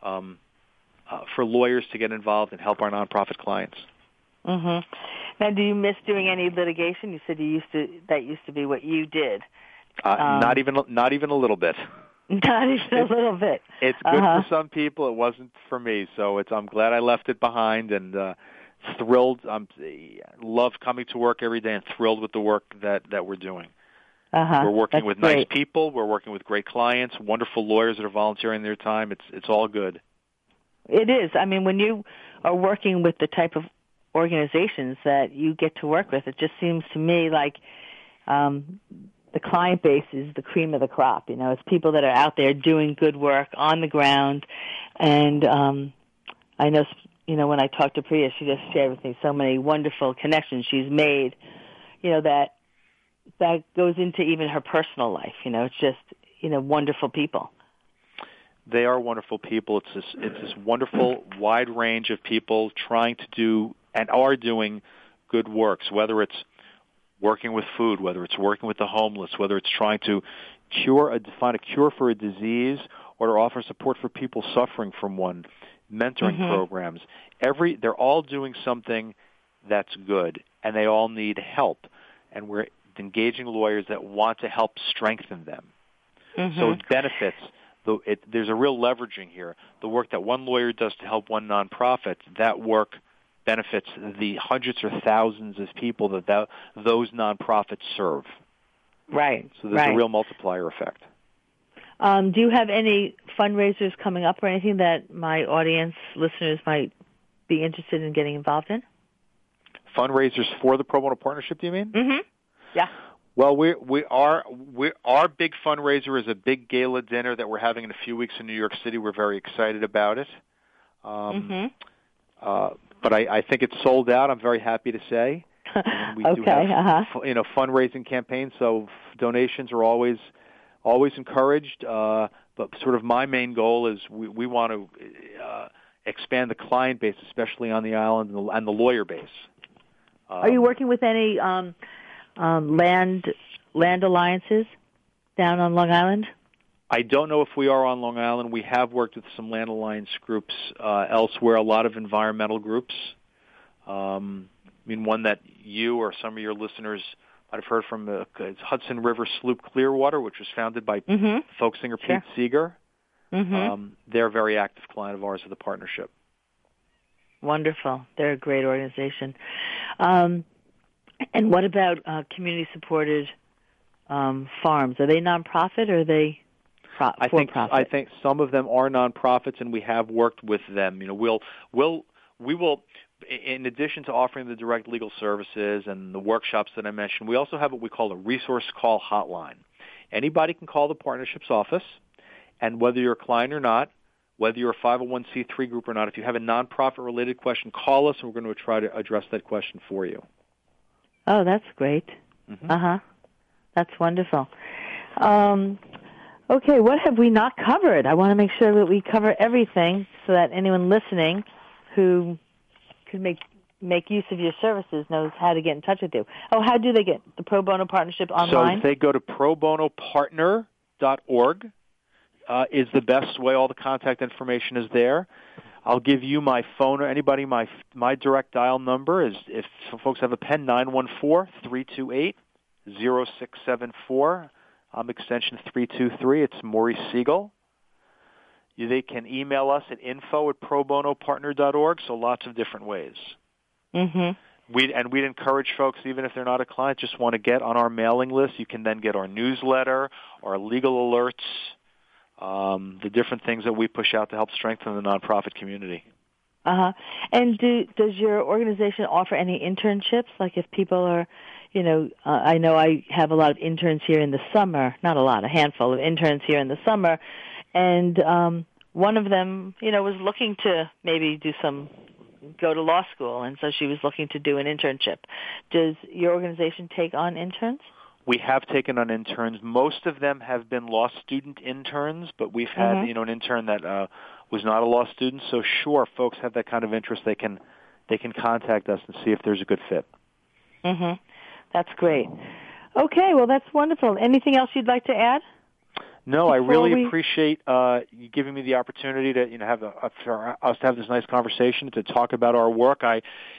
Speaker 2: lawyers to get involved and help our nonprofit clients.
Speaker 1: Now, do you miss doing any litigation? You said that used to be what you did.
Speaker 2: Not even a little bit.
Speaker 1: Not even a little bit.
Speaker 2: It's good for some people. It wasn't for me. So I'm glad I left it behind, and thrilled. Love coming to work every day and thrilled with the work that we're doing. We're working with nice people. We're working with great clients, wonderful lawyers that are volunteering their time. It's all good.
Speaker 1: It is. I mean, when you are working with the type of organizations that you get to work with, it just seems to me like the client base is the cream of the crop. It's people that are out there doing good work on the ground. And I know, when I talked to Priya, she just shared with me so many wonderful connections she's made, that goes into even her personal life. It's just, wonderful people.
Speaker 2: They are wonderful people. It's this wonderful wide range of people trying to do and are doing good works, whether it's working with food, whether it's working with the homeless, whether it's trying to find a cure for a disease or to offer support for people suffering from one, mentoring programs. They're all doing something that's good, and they all need help. And we're engaging lawyers that want to help strengthen them. So it benefits. There's a real leveraging here. The work that one lawyer does to help one nonprofit, that work benefits the hundreds or thousands of people that those nonprofits serve.
Speaker 1: Right.
Speaker 2: So there's a real multiplier effect.
Speaker 1: Do you have any fundraisers coming up or anything that my audience listeners might be interested in getting involved in?
Speaker 2: Fundraisers for the Pro Bono Partnership, do you mean?
Speaker 1: Yeah.
Speaker 2: Well, our big fundraiser is a big gala dinner that we're having in a few weeks in New York City. We're very excited about it. But I think it's sold out. I'm very happy to say. And we do have fundraising campaigns, so donations are always encouraged. But sort of my main goal is we want to expand the client base, especially on the island, and the lawyer base.
Speaker 1: Are you working with any land alliances down on Long Island?
Speaker 2: I don't know if we are on Long Island. We have worked with some land alliance groups elsewhere, a lot of environmental groups. One that you or some of your listeners might have heard from is Hudson River Sloop Clearwater, which was founded by folk singer Pete Seeger. They're a very active client of ours of the partnership.
Speaker 1: Wonderful. They're a great organization. And what about community-supported farms? Are they nonprofit or are they for-profit?
Speaker 2: I think some of them are nonprofits, and we have worked with them. We will, in addition to offering the direct legal services and the workshops that I mentioned, we also have what we call a resource call hotline. Anybody can call the partnership's office, and whether you're a client or not, whether you're a 501c3 group or not, if you have a nonprofit-related question, call us, and we're going to try to address that question for you.
Speaker 1: Oh, that's great. That's wonderful. Okay, what have we not covered? I want to make sure that we cover everything so that anyone listening who could make, make use of your services knows how to get in touch with you. Oh, how do they get the Pro Bono Partnership online?
Speaker 2: So if they go to probonopartner.org is the best way. All the contact information is there. I'll give you my phone or anybody my direct dial number is, if folks have a pen, 914-328-0674. I'm extension 323. It's Maurice Siegel. They can email us at info@probonopartner.org, so lots of different ways.
Speaker 1: Mm-hmm.
Speaker 2: We'd encourage folks, even if they're not a client, just want to get on our mailing list. You can then get our newsletter, our legal alerts, the different things that we push out to help strengthen the nonprofit community.
Speaker 1: Uh-huh. And does your organization offer any internships? Like if people are, I know I have a lot of interns here in the summer, not a lot, a handful of interns here in the summer, and one of them, was looking to maybe go to law school, and so she was looking to do an internship. Does your organization take on interns?
Speaker 2: We have taken on interns. Most of them have been law student interns, but we've had, an intern that was not a law student. So sure, folks have that kind of interest. They can contact us and see if there's a good fit.
Speaker 1: Mm-hmm. That's great. Okay, well, that's wonderful. Anything else you'd like to add?
Speaker 2: No, I really appreciate you giving me the opportunity to for us to have this nice conversation, to talk about our work. For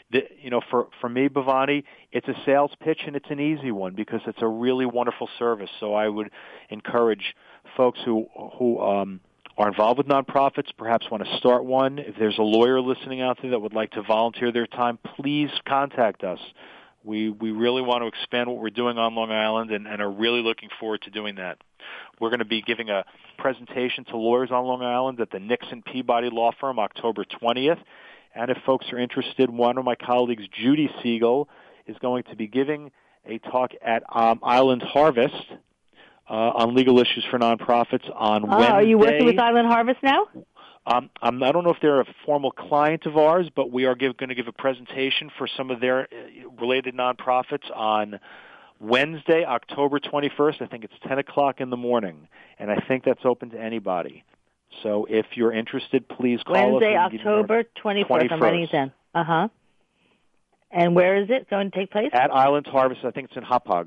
Speaker 2: me, Bhavani, it's a sales pitch and it's an easy one because it's a really wonderful service. So I would encourage folks who are involved with nonprofits, perhaps want to start one. If there's a lawyer listening out there that would like to volunteer their time, please contact us. We really want to expand what we're doing on Long Island and are really looking forward to doing that. We're going to be giving a presentation to lawyers on Long Island at the Nixon Peabody Law Firm October 20th. And if folks are interested, one of my colleagues, Judy Siegel, is going to be giving a talk at Island Harvest on legal issues for nonprofits on Wednesday.
Speaker 1: Are you working with Island Harvest now?
Speaker 2: I don't know if they're a formal client of ours, but we are going to give a presentation for some of their related nonprofits on Wednesday, October 21st. I think it's 10 o'clock in the morning, and I think that's open to anybody. So if you're interested, please call
Speaker 1: Wednesday,
Speaker 2: us.
Speaker 1: Wednesday, October 21st. I'm writing it down. Uh-huh. And where is it going to take place?
Speaker 2: At Island Harvest. I think it's in Hauppauge.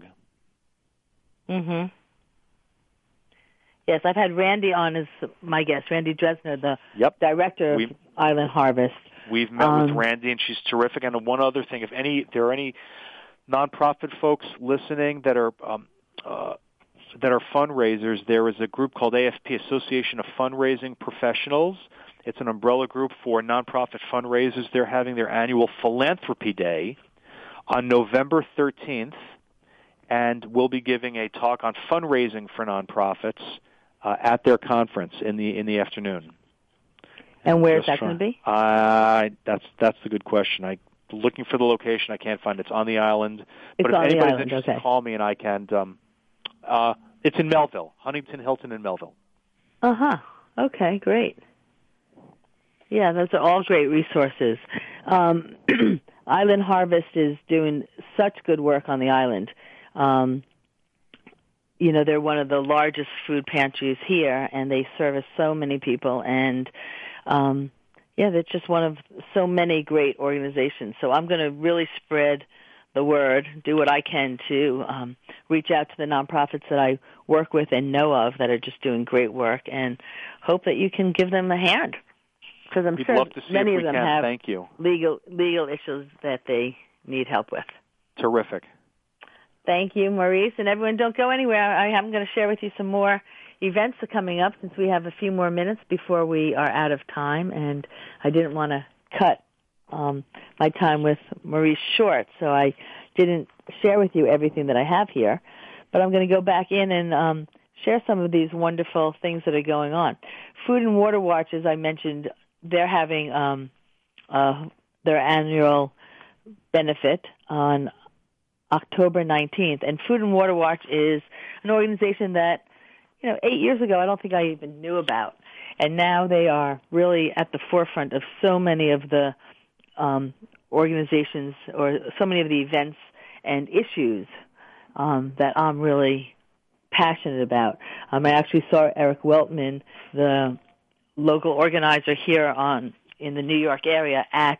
Speaker 1: Mm-hmm. Yes, I've had Randy on as my guest, Randy Dresner, the director of Island Harvest.
Speaker 2: We've met with Randy, and she's terrific. And one other thing, if there are any nonprofit folks listening that are fundraisers, there is a group called AFP, Association of Fundraising Professionals. It's an umbrella group for nonprofit fundraisers. They're having their annual Philanthropy Day on November 13th, and we'll be giving a talk on fundraising for nonprofits at their conference in the afternoon.
Speaker 1: And where is that going to be?
Speaker 2: That's the good question. I'm looking for the location. I can't find it. It's on the island. But if anybody's interested, call me and I can. It's in Melville, Huntington Hilton in Melville.
Speaker 1: Uh-huh. Okay, great. Yeah, those are all great resources. Island Harvest is doing such good work on the island. They're one of the largest food pantries here, and they service so many people. And, they're just one of so many great organizations. So I'm going to really spread the word, do what I can to reach out to the nonprofits that I work with and know of that are just doing great work, and hope that you can give them a hand. Because I'm sure many of them have legal issues that they need help with.
Speaker 2: Terrific.
Speaker 1: Thank you, Maurice. And everyone, don't go anywhere. I am going to share with you some more events that are coming up since we have a few more minutes before we are out of time. And I didn't want to cut my time with Maurice short, so I didn't share with you everything that I have here. But I'm going to go back in and share some of these wonderful things that are going on. Food and Water Watch, as I mentioned, they're having their annual benefit on October 19th. And Food and Water Watch is an organization that, 8 years ago I don't think I even knew about. And now they are really at the forefront of so many of the organizations or so many of the events and issues that I'm really passionate about. I actually saw Eric Weltman, the local organizer here in the New York area, at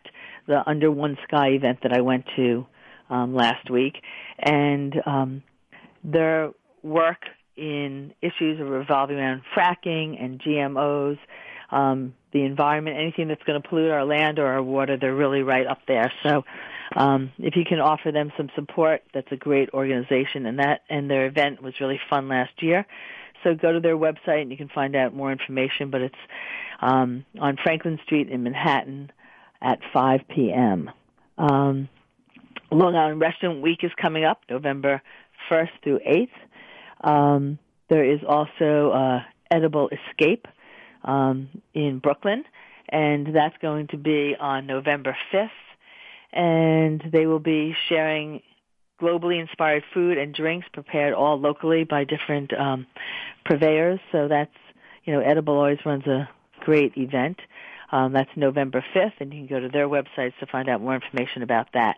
Speaker 1: the Under One Sky event that I went to last week, and their work in issues revolving around fracking and GMOs, the environment, anything that's going to pollute our land or our water, they're really right up there. So if you can offer them some support, that's a great organization, and their event was really fun last year. So go to their website and you can find out more information, but it's on Franklin Street in Manhattan at 5 p.m. Long Island Restaurant Week is coming up, November 1st through 8th. There is also Edible Escape in Brooklyn, and that's going to be on November 5th. And they will be sharing globally inspired food and drinks prepared all locally by different purveyors. So that's, Edible always runs a great event. That's November 5th, and you can go to their websites to find out more information about that.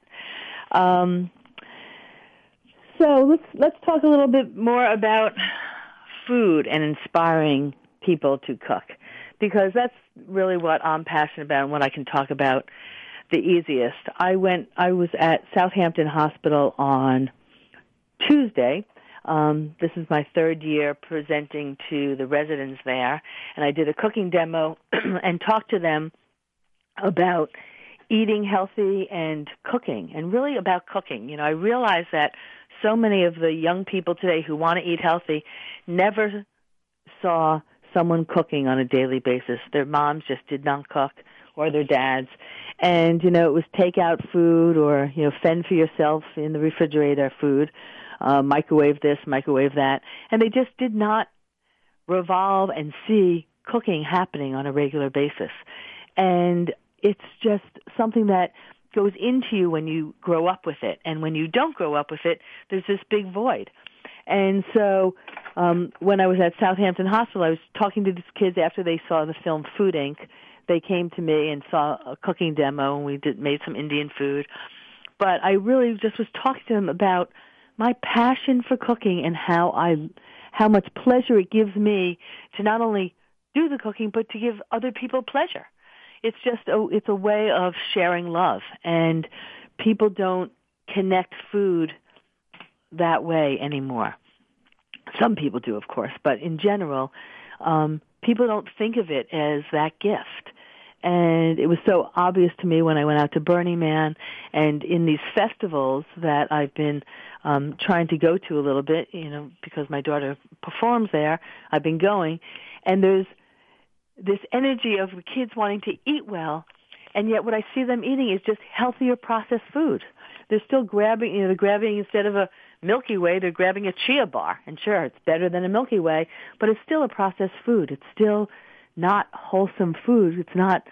Speaker 1: So let's talk a little bit more about food and inspiring people to cook, because that's really what I'm passionate about and what I can talk about the easiest. I was at Southampton Hospital on Tuesday. This is my third year presenting to the residents there, and I did a cooking demo and talked to them about eating healthy and cooking, and really about cooking. I realize that so many of the young people today who want to eat healthy never saw someone cooking on a daily basis. Their moms just did not cook, or their dads. And, it was takeout food or, fend for yourself in the refrigerator food, microwave this, microwave that. And they just did not revolve and see cooking happening on a regular basis. And it's just something that goes into you when you grow up with it. And when you don't grow up with it, there's this big void. And so when I was at Southampton Hospital, I was talking to these kids after they saw the film Food Inc. They came to me and saw a cooking demo, and we made some Indian food. But I really just was talking to them about my passion for cooking and how much pleasure it gives me to not only do the cooking, but to give other people pleasure. It's just it's a way of sharing love, and people don't connect food that way anymore. Some people do, of course, but in general, people don't think of it as that gift. And it was so obvious to me when I went out to Burning Man and in these festivals that I've been trying to go to a little bit, because my daughter performs there. I've been going, and there's this energy of kids wanting to eat well, and yet what I see them eating is just healthier processed food. They're still grabbing, they're grabbing, instead of a Milky Way, they're grabbing a chia bar. And sure, it's better than a Milky Way, but it's still a processed food. It's still not wholesome food. It's not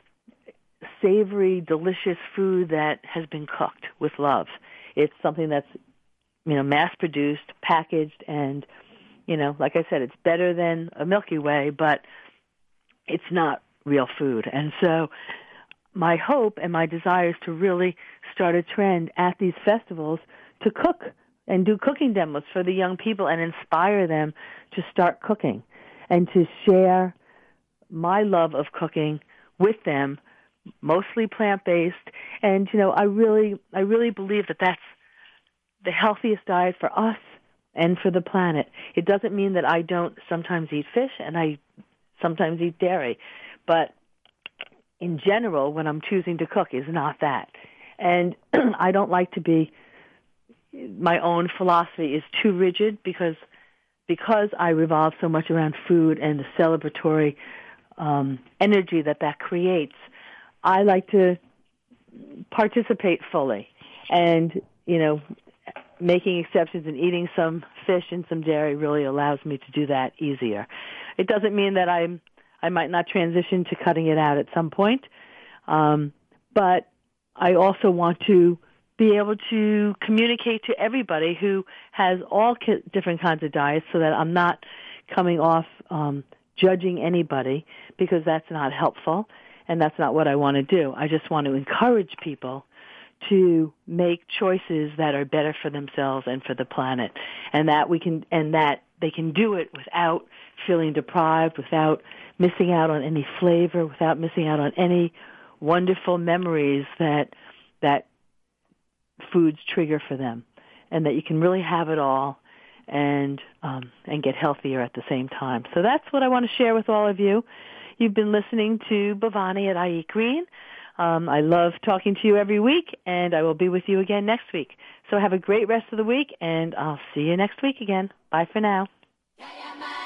Speaker 1: savory, delicious food that has been cooked with love. It's something that's, mass-produced, packaged, and, like I said, it's better than a Milky Way, but it's not real food. And so my hope and my desire is to really start a trend at these festivals to cook and do cooking demos for the young people and inspire them to start cooking and to share my love of cooking with them, mostly plant-based. And, I really believe that that's the healthiest diet for us and for the planet. It doesn't mean that I don't sometimes eat fish and I sometimes eat dairy, but in general, when I'm choosing to cook, is not that. And I don't like to be, my own philosophy is too rigid because I revolve so much around food and the celebratory energy that creates. I like to participate fully, and making exceptions and eating some fish and some dairy really allows me to do that easier. It doesn't mean that I might not transition to cutting it out at some point, but I also want to be able to communicate to everybody who has all different kinds of diets, so that I'm not coming off judging anybody, because that's not helpful and that's not what I want to do. I just want to encourage people to make choices that are better for themselves and for the planet, and that they can do it without feeling deprived, without missing out on any flavor, without missing out on any wonderful memories that foods trigger for them, and that you can really have it all and get healthier at the same time. So that's what I want to share with all of you. You've been listening to Bhavani at I Eat Green. I love talking to you every week, and I will be with you again next week. So have a great rest of the week, and I'll see you next week again. Bye for now.